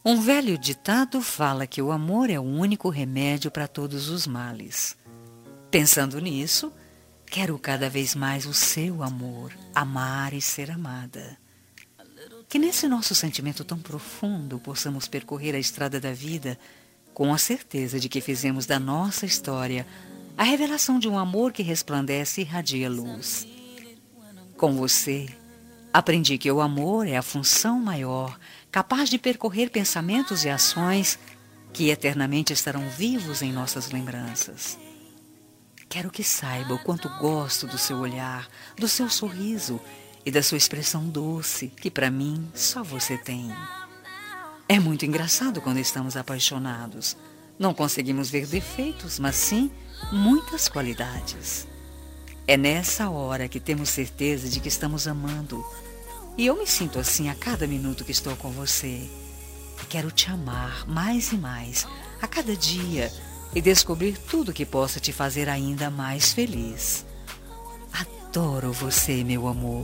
Um velho ditado fala que o amor é o único remédio para todos os males. Pensando nisso, quero cada vez mais o seu amor, amar e ser amada. Que nesse nosso sentimento tão profundo possamos percorrer a estrada da vida com a certeza de que fizemos da nossa história a revelação de um amor que resplandece e irradia luz. Com você, aprendi que o amor é a função maior, capaz de percorrer pensamentos e ações que eternamente estarão vivos em nossas lembranças. Quero que saiba o quanto gosto do seu olhar, do seu sorriso e da sua expressão doce, que para mim só você tem. É muito engraçado quando estamos apaixonados. Não conseguimos ver defeitos, mas sim muitas qualidades. É nessa hora que temos certeza de que estamos amando. E eu me sinto assim a cada minuto que estou com você. Quero te amar mais e mais, a cada dia, e descobrir tudo que possa te fazer ainda mais feliz. Adoro você, meu amor.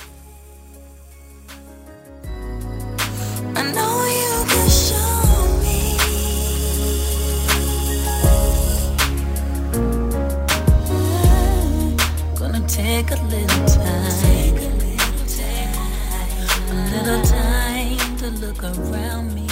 I know you can show me. Gonna take a little time to look around me.